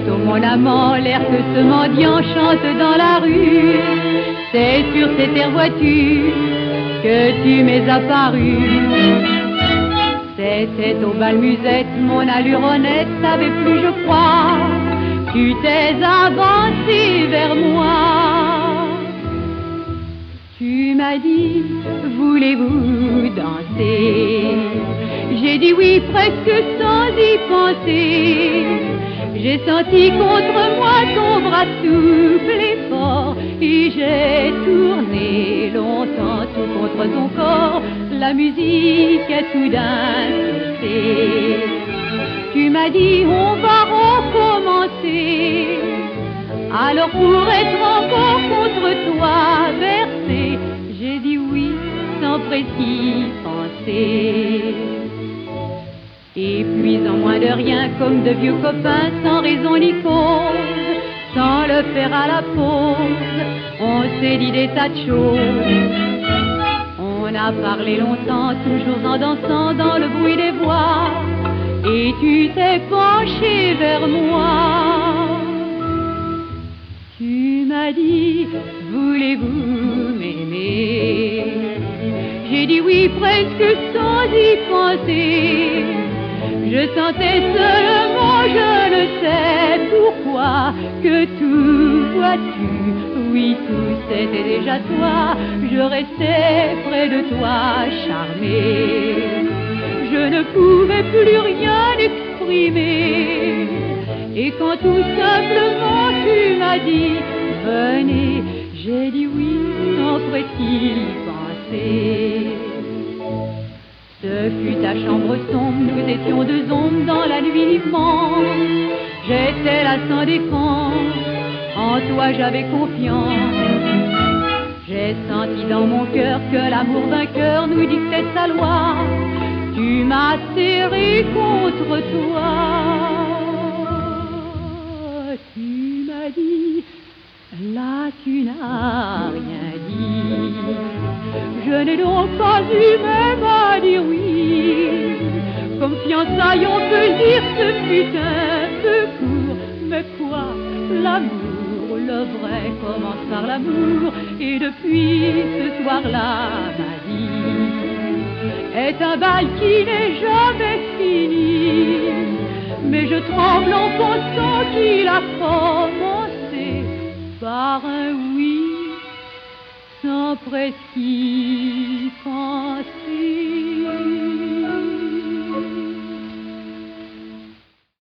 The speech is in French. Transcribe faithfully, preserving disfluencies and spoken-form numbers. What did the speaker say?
Oh mon amant, l'air que ce mendiant chante dans la rue, c'est sur cette air voiture que tu m'es apparu. C'était au bal musette, mon allure honnête savait plus je crois, tu t'es avancé vers moi. Tu m'as dit, voulez-vous danser? J'ai dit oui presque sans y penser. J'ai senti contre moi ton bras souple et fort, et j'ai tourné longtemps tout contre ton corps. La musique est soudain cessée. Tu m'as dit on va recommencer. Alors pour être encore contre toi versé, j'ai dit oui sans précis penser. Et puis en moins de rien, comme de vieux copains, sans raison ni cause, sans le faire à la pause, on s'est dit des tas de choses. On a parlé longtemps, toujours en dansant dans le bruit des voix, et tu t'es penché vers moi. Tu m'as dit, voulez-vous m'aimer? J'ai dit oui presque sans y penser. Je sentais seulement, je ne sais pourquoi, que tout, vois-tu, oui tout c'était déjà toi. Je restais près de toi, charmée. Je ne pouvais plus rien exprimer. Et quand tout simplement tu m'as dit, venez, j'ai dit oui, sans précis penser. Ce fut ta chambre sombre, nous étions deux ombres dans la nuit immense. J'étais là sans défense, en toi j'avais confiance. J'ai senti dans mon cœur que l'amour vainqueur nous dictait sa loi. Tu m'as serré contre toi. Tu m'as dit, là tu n'as rien dit. Je n'ai donc pas eu même à dire oui. Comme fiançailles on peut dire ce fut un peu court. Mais quoi, l'amour, le vrai commence par l'amour. Et depuis ce soir-là, ma vie est un bal qui n'est jamais fini. Mais je tremble en pensant qu'il a commencé par un oui sans précis.